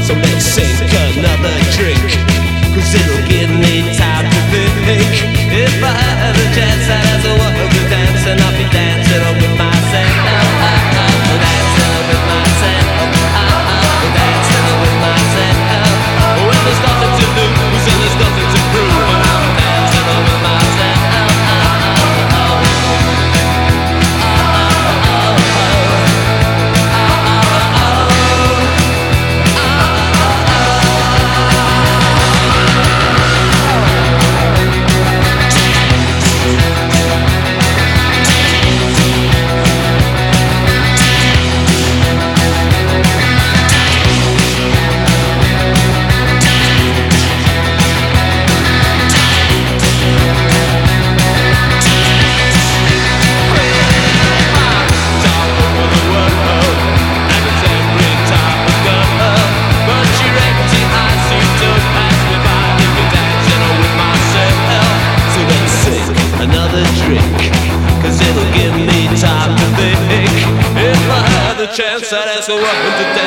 So let's sink another drink, 'cause it'll give me time to think. If I had a chance, I'd ask the world to dance, and I'll be dancing with myself. Dancing with myself. Dancing with myself. When there's nothing to lose and there's nothing to prove, and I'm dancing with myself. Another drink, 'cause it'll give me time to think. If I had the chance, I'd ask the world to dance.